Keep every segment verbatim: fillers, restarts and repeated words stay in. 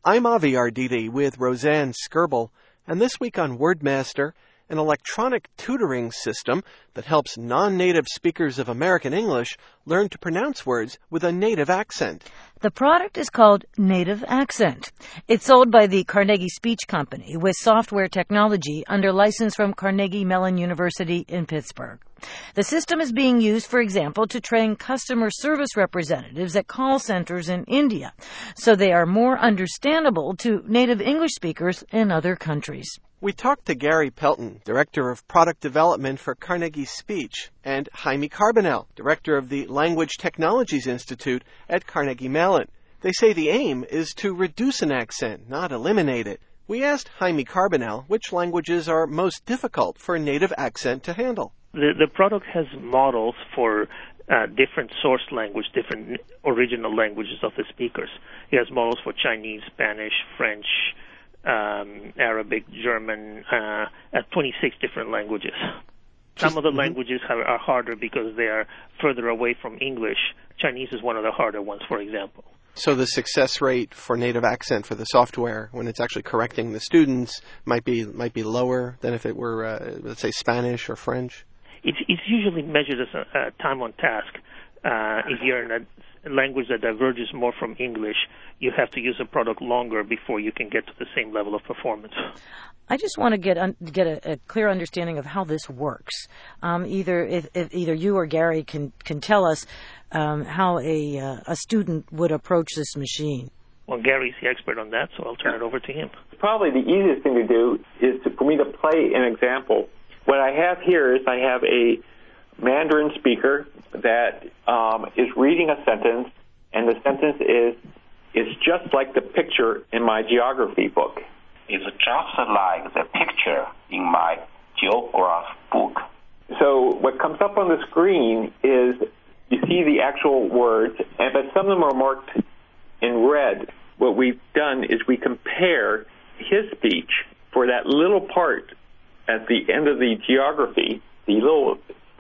I'm Avi Arditi with Roseanne Skirble, and this week on WordMaster, an electronic tutoring system that helps non-native speakers of American English learn to pronounce words with a native accent. The product is called Native Accent. It's sold by the Carnegie Speech Company with software technology under license from Carnegie Mellon University in Pittsburgh. The system is being used, for example, to train customer service representatives at call centers in India, so they are more understandable to native English speakers in other countries. We talked to Gary Pelton, Director of Product Development for Carnegie Speech, and Jaime Carbonell, Director of the Language Technologies Institute at Carnegie Mellon. They say the aim is to reduce an accent, not eliminate it. We asked Jaime Carbonell which languages are most difficult for a native accent to handle. The, the product has models for uh, different source language, different original languages of the speakers. It has models for Chinese, Spanish, French, um, Arabic, German, uh, at twenty-six different languages. Some of the languages are, are harder because they are further away from English. Chinese is one of the harder ones, for example. So the success rate for native accent for the software, when it's actually correcting the students, might be might be lower than if it were, uh, let's say, Spanish or French? It's, it's usually measured as a, a time on task. Uh, if you're in a language that diverges more from English, you have to use a product longer before you can get to the same level of performance. I just want to get un- get a, a clear understanding of how this works. Um, either if, if either you or Gary can can tell us um, how a uh, a student would approach this machine. Well, Gary's the expert on that, so I'll turn it over to him. Probably the easiest thing to do is to, for me to play an example. What I have here is I have a Mandarin speaker that um, is reading a sentence, and the sentence is is just like the picture in my geography book. It's just like the picture in my geography book. So what comes up on the screen is you see the actual words, and but some of them are marked in red. What we've done is we compare his speech for that little part at the end of the geography, the little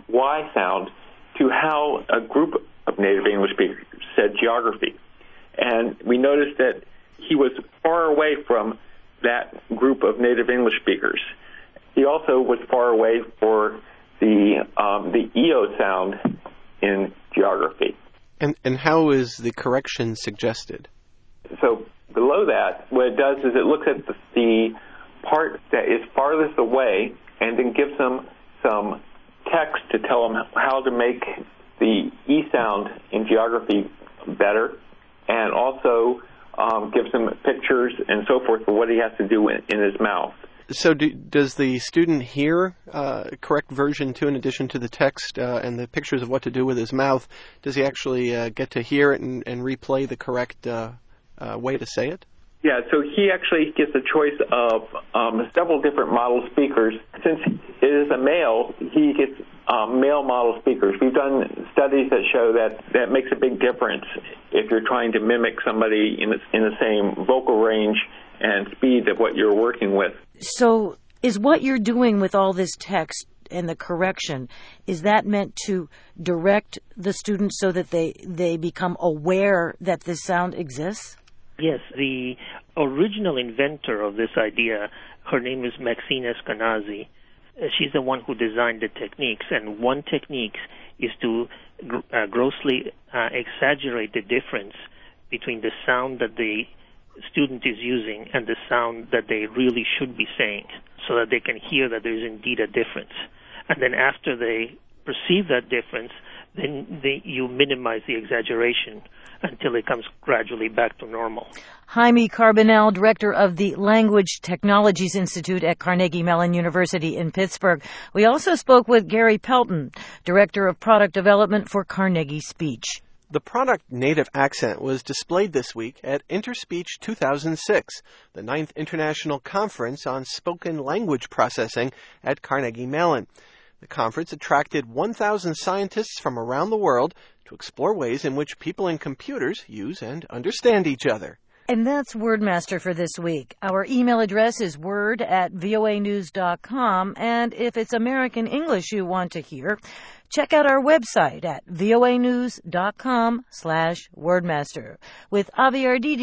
Y sound, to how a group of native English speakers said geography. And we noticed that he was far away from that group of native English speakers. He also was far away for the um, the E O sound in geography. And and how is the correction suggested? So below that, what it does is it looks at the, the part that is farthest away and then gives them some text to tell them how to make the E sound in geography better, and also um, gives them pictures and so forth for what he has to do in, in his mouth. So do, does the student hear uh, correct version two in addition to the text uh, and the pictures of what to do with his mouth? Does he actually uh, get to hear it and, and replay the correct uh, uh, way to say it? Yeah, so he actually gets a choice of um, several different model speakers. Since it is a male, he gets um, male model speakers. We've done studies that show that that makes a big difference if you're trying to mimic somebody in the, in the same vocal range and speed of what you're working with. So is what you're doing with all this text and the correction, is that meant to direct the students so that they, they become aware that this sound exists? Yes, the original inventor of this idea, her name is Maxine Eskenazi. She's the one who designed the techniques, and one technique is to uh, grossly uh, exaggerate the difference between the sound that the student is using and the sound that they really should be saying, so that they can hear that there's indeed a difference. And then after they perceive that difference, then they, you minimize the exaggeration until it comes gradually back to normal. Jaime Carbonell, Director of the Language Technologies Institute at Carnegie Mellon University in Pittsburgh. We also spoke with Gary Pelton, Director of Product Development for Carnegie Speech. The product Native Accent was displayed this week at Interspeech two thousand six, the ninth International Conference on Spoken Language Processing at Carnegie Mellon. The conference attracted one thousand scientists from around the world to explore ways in which people and computers use and understand each other. And that's WordMaster for this week. Our email address is word at voa news dot com, and if it's American English you want to hear, check out our website at voa news dot com slash wordmaster. With Avi Arditi,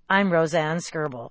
I'm Roseanne Skirble.